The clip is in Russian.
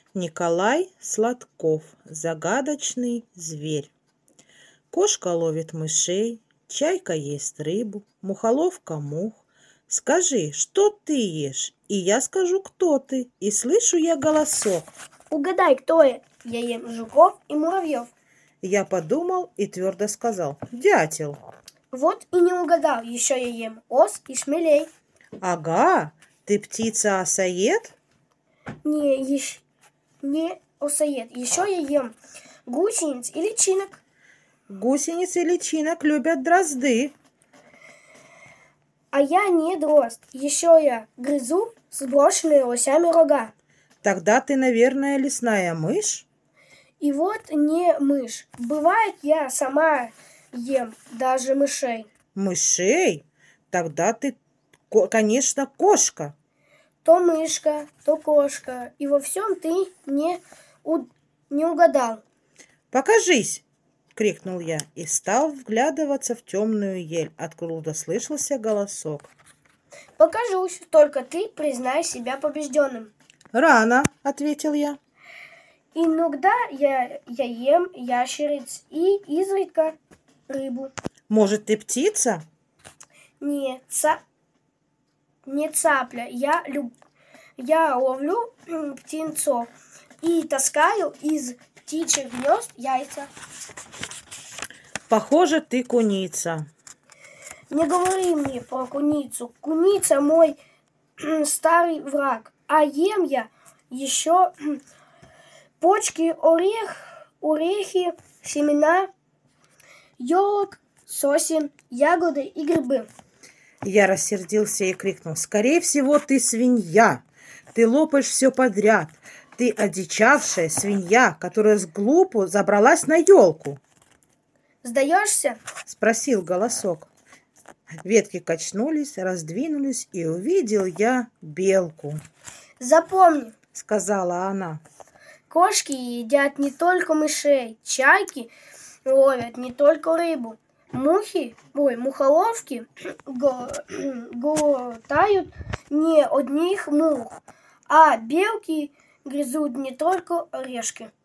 Николай Сладков. Загадочный зверь. Кошка ловит мышей, чайка ест рыбу, мухоловка мух. Скажи, что ты ешь, и я скажу, кто ты, и слышу я голосок. Угадай, кто я? Я ем жуков и муравьев. Я подумал и твердо сказал: дятел. Вот и не угадал, еще я ем ос и шмелей. Ага, ты птица-осаед? Не осаед, еще я ем гусениц и личинок. Гусениц и личинок любят дрозды. А я не дрозд, еще я грызу сброшенные лосями рога. Тогда ты, наверное, лесная мышь? И вот не мышь. Бывает, я сама ем даже мышей. Мышей? Тогда ты, конечно, кошка. То мышка, то кошка. И во всем ты не угадал. Покажись! — крикнул я и стал вглядываться в темную ель, откуда слышался голосок. Покажусь, только ты признай себя побежденным. Рано, — ответил я. Иногда я ем ящериц и изредка рыбу. Может, ты птица? Не цапля. Я ловлю птенцов и таскаю из птичьих гнезд яйца. Похоже, ты куница. Не говори мне про куницу. Куница мой старый враг. А ем я еще почки, орехи, семена, елок, сосен, ягоды и грибы. Я рассердился и крикнул: скорее всего, ты свинья. Ты лопаешь все подряд. Ты одичавшая свинья, которая с глупу забралась на елку. Сдаешься? — спросил голосок. Ветки качнулись, раздвинулись, и увидел я белку. Запомни, — сказала она. Кошки едят не только мышей, чайки ловят не только рыбу. Мухоловки глотают не одних мух, а белки грызут не только орешки.